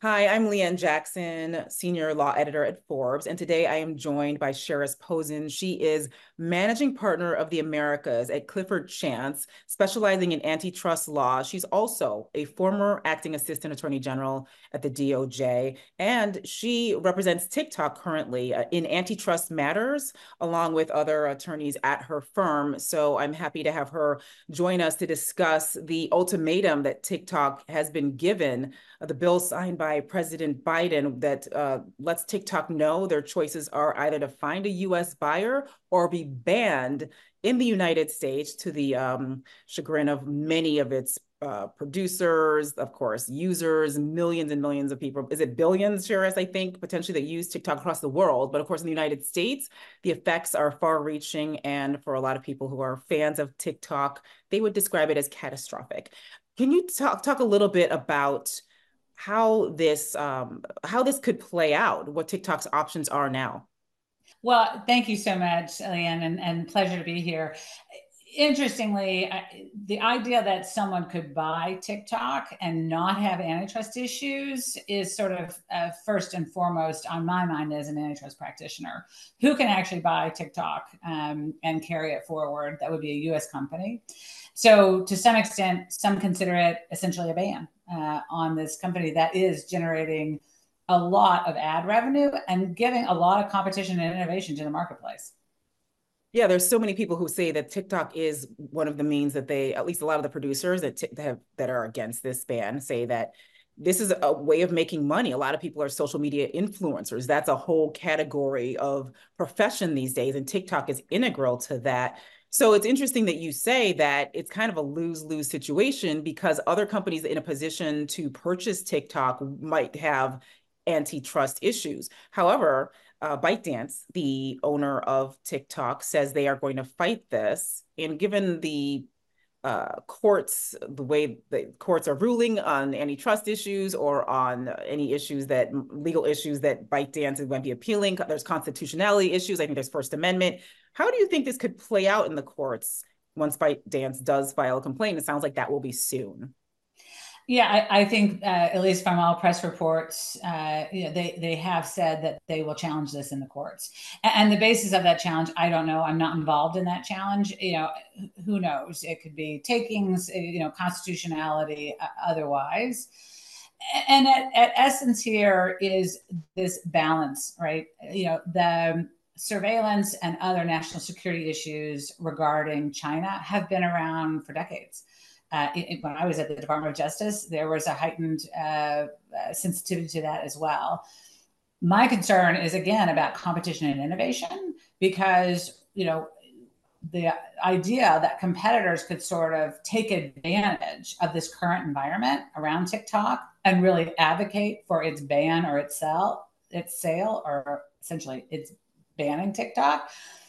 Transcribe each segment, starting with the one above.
Hi, I'm Leanne Jackson, Senior Law Editor at Forbes, and today I am joined by Sheris Posen. She is Managing Partner of the Americas at Clifford Chance, specializing in antitrust law. She's also a former acting assistant attorney general at the DOJ, and she represents TikTok currently in antitrust matters, along with other attorneys at her firm. So I'm happy to have her join us to discuss the ultimatum that TikTok has been given, the bill signed by President Biden that lets TikTok know their choices are either to find a US buyer or be banned in the United States, to the chagrin of many of its producers, of course, users, millions and millions of people. Is it billions, Sheris, I think, potentially that use TikTok across the world. But of course, in the United States, the effects are far reaching. And for a lot of people who are fans of TikTok, they would describe it as catastrophic. Can you talk a little bit about how this could play out, what TikTok's options are now? Well, thank you so much, Eliane, and pleasure to be here. Interestingly, the idea that someone could buy TikTok and not have antitrust issues is sort of first and foremost on my mind as an antitrust practitioner. Who can actually buy TikTok and carry it forward? That would be a US company. So, to some extent, some consider it essentially a ban on this company that is generating a lot of ad revenue and giving a lot of competition and innovation to the marketplace. Yeah, there's so many people who say that TikTok is one of the means that they, at least a lot of the producers that are against this ban, say that this is a way of making money. A lot of people are social media influencers. That's a whole category of profession these days, and TikTok is integral to that. So it's interesting that you say that it's kind of a lose-lose situation because other companies in a position to purchase TikTok might have antitrust issues. However, ByteDance, the owner of TikTok, says they are going to fight this. And given the courts, the way the courts are ruling on antitrust issues or on any issues that legal issues that ByteDance is going to be appealing, there's constitutionality issues. I think there's First Amendment. How do you think this could play out in the courts once ByteDance does file a complaint? It sounds like that will be soon. Yeah, I think at least from all press reports, they have said that they will challenge this in the courts. And the basis of that challenge, I don't know. I'm not involved in that challenge. Who knows? It could be takings, constitutionality, otherwise. And at essence here is this balance, right? The surveillance and other national security issues regarding China have been around for decades. When I was at the Department of Justice, there was a heightened sensitivity to that as well. My concern is again about competition and innovation because the idea that competitors could sort of take advantage of this current environment around TikTok and really advocate for its ban or its sale, or essentially it's banning TikTok.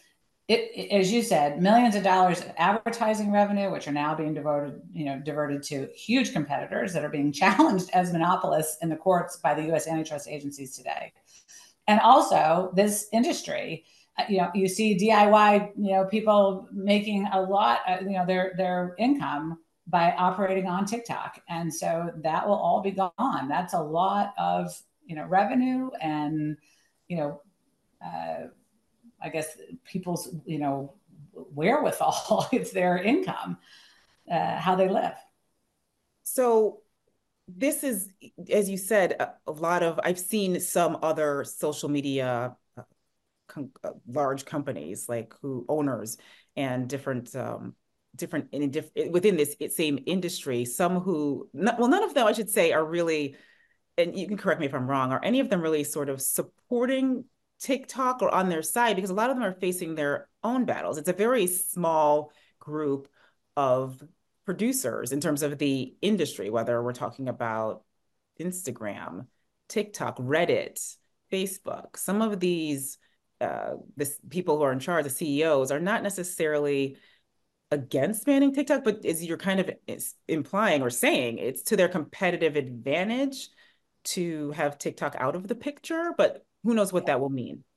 As you said, millions of dollars of advertising revenue, which are now being diverted to huge competitors that are being challenged as monopolists in the courts by the U.S. antitrust agencies today. And also, this industry, you see DIY, people making a lot, their income by operating on TikTok, and so that will all be gone. That's a lot of revenue and you know. I guess people's wherewithal. It's their income, how they live. So this is, as you said, a lot of, I've seen some other social media large companies like who owners and within this same industry, some who, well, none of them, I should say, are really, and you can correct me if I'm wrong, are any of them really sort of supporting TikTok or on their side? Because a lot of them are facing their own battles. It's a very small group of producers in terms of the industry, whether we're talking about Instagram, TikTok, Reddit, Facebook. Some of these people who are in charge, the CEOs, are not necessarily against banning TikTok, but as you're kind of implying or saying, it's to their competitive advantage to have TikTok out of the picture. But who knows what that will mean?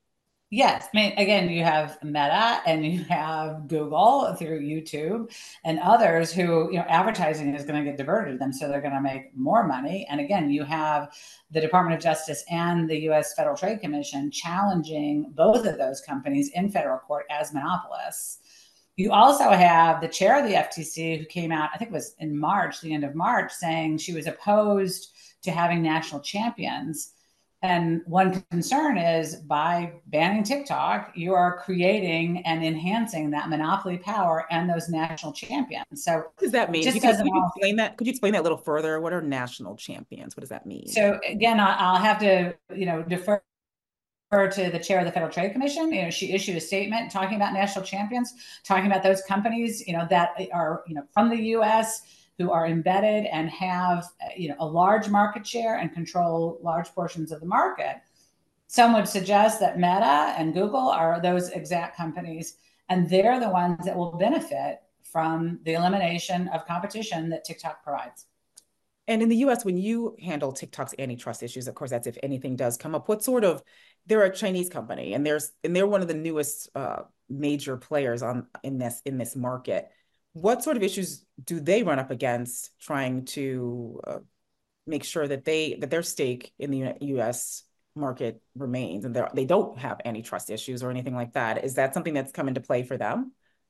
Yes. I mean, again, you have Meta and you have Google through YouTube and others who, advertising is going to get diverted to them. So they're going to make more money. And again, you have the Department of Justice and the US Federal Trade Commission challenging both of those companies in federal court as monopolists. You also have the chair of the FTC who came out, I think it was in March, the end of March, saying she was opposed to having national champions. And one concern is by banning TikTok, you are creating and enhancing that monopoly power and those national champions. So What does that it mean? just doesn't Could you all. explain that? Could you explain that a little further? What are national champions? What does that mean? So again, I'll have to, defer to the chair of the Federal Trade Commission. She issued a statement talking about national champions, talking about those companies, that are, from the U.S. who are embedded and have, a large market share and control large portions of the market. Some would suggest that Meta and Google are those exact companies, and they're the ones that will benefit from the elimination of competition that TikTok provides. And in the US, when you handle TikTok's antitrust issues, of course, that's if anything does come up, what sort of, they're a Chinese company and they're one of the newest major players in this market. What sort of issues do they run up against trying to make sure that their stake in the US market remains and they don't have antitrust issues or anything like that? Is that something that's come into play for them?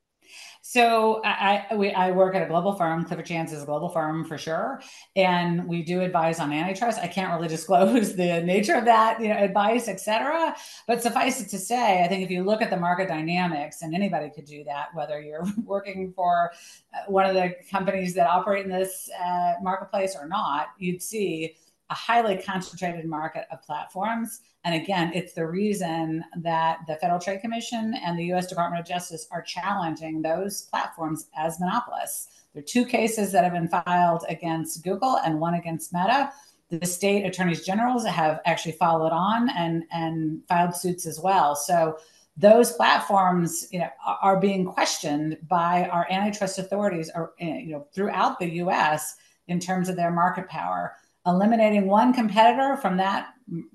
So I work at a global firm. Clifford Chance is a global firm for sure, and we do advise on antitrust. I can't really disclose the nature of that, advice, et cetera. But suffice it to say, I think if you look at the market dynamics, and anybody could do that, whether you're working for one of the companies that operate in this marketplace or not, you'd see a highly concentrated market of platforms. And again, it's the reason that the Federal Trade Commission and the US Department of Justice are challenging those platforms as monopolists. There are two cases that have been filed against Google and one against Meta. The state attorneys generals have actually followed on and filed suits as well. So those platforms, are being questioned by our antitrust authorities, throughout the U.S. in terms of their market power. Eliminating one competitor from that,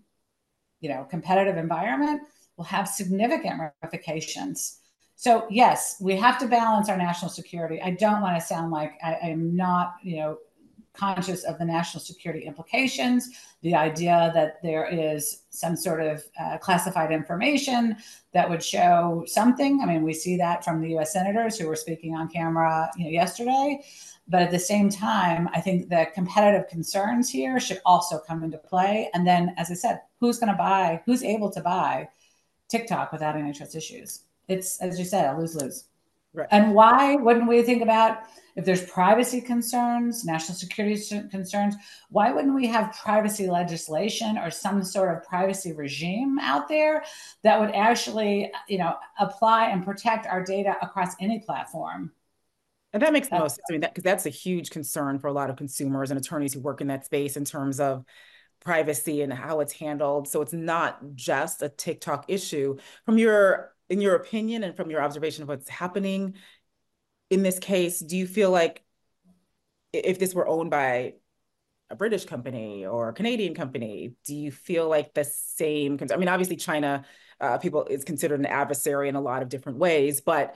competitive environment will have significant ramifications. So yes, we have to balance our national security. I don't want to sound like I am not, conscious of the national security implications, the idea that there is some sort of classified information that would show something. I mean, we see that from the US senators who were speaking on camera, yesterday. But at the same time, I think the competitive concerns here should also come into play. And then, as I said, who's able to buy TikTok without antitrust issues? It's, as you said, a lose-lose. Right. And why wouldn't we think about, if there's privacy concerns, national security concerns, why wouldn't we have privacy legislation or some sort of privacy regime out there that would actually, apply and protect our data across any platform? And that makes the most sense. I mean, because that's a huge concern for a lot of consumers and attorneys who work in that space in terms of privacy and how it's handled. So it's not just a TikTok issue. In your opinion and from your observation of what's happening in this case, do you feel like if this were owned by a British company or a Canadian company, do you feel like the same? I mean, obviously China, people is considered an adversary in a lot of different ways, but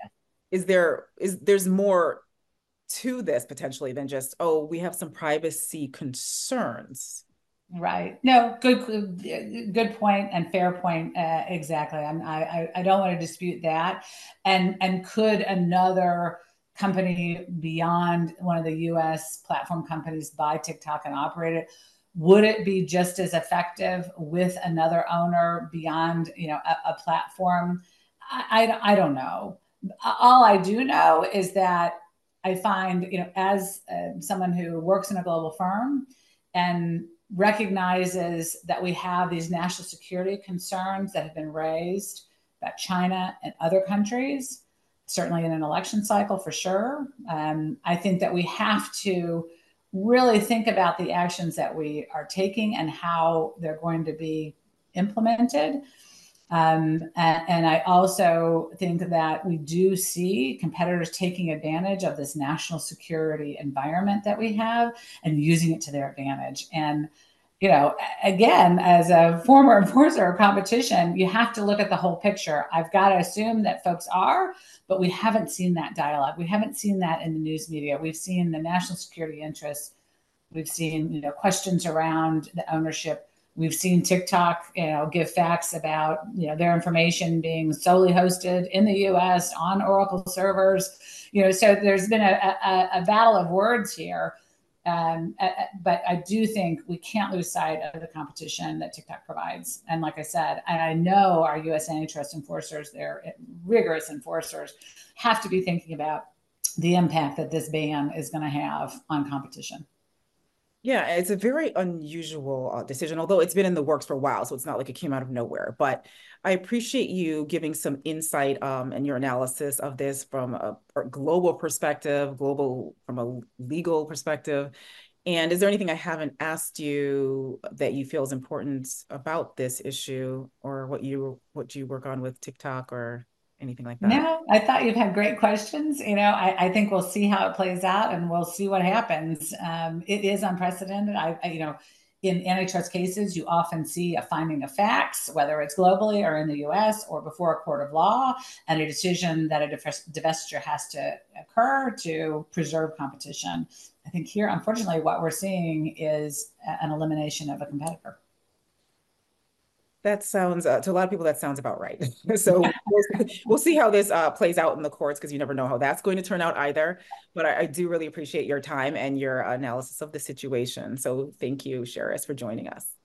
there's more to this potentially than just, oh, we have some privacy concerns. Right. No, good point and fair point. Exactly. I don't want to dispute that. And could another company beyond one of the U.S. platform companies buy TikTok and operate it? Would it be just as effective with another owner beyond, a platform? I don't know. All I do know is that I find, as someone who works in a global firm and recognizes that we have these national security concerns that have been raised about China and other countries, certainly in an election cycle for sure. I think that we have to really think about the actions that we are taking and how they're going to be implemented. And I also think that we do see competitors taking advantage of this national security environment that we have and using it to their advantage. And, again, as a former enforcer of competition, you have to look at the whole picture. I've got to assume that folks are, but we haven't seen that dialogue. We haven't seen that in the news media. We've seen the national security interests. We've seen, questions around the ownership. We've seen TikTok, give facts about, their information being solely hosted in the U.S. on Oracle servers. So there's been a battle of words here. But I do think we can't lose sight of the competition that TikTok provides. And like I said, and I know our U.S. antitrust enforcers, they're rigorous enforcers, have to be thinking about the impact that this ban is going to have on competition. Yeah, it's a very unusual decision, although it's been in the works for a while, so it's not like it came out of nowhere. But I appreciate you giving some insight and your analysis of this from a global perspective, global from a legal perspective. And is there anything I haven't asked you that you feel is important about this issue, or what you work on with TikTok or anything like that? No, I thought you'd have great questions. I think we'll see how it plays out and we'll see what happens. It is unprecedented. In antitrust cases, you often see a finding of facts, whether it's globally or in the US or before a court of law, and a decision that a divestiture has to occur to preserve competition. I think here, unfortunately, what we're seeing is an elimination of a competitor. That sounds to a lot of people that sounds about right. So we'll see how this plays out in the courts because you never know how that's going to turn out either. But I do really appreciate your time and your analysis of the situation. So thank you, Sherris, for joining us.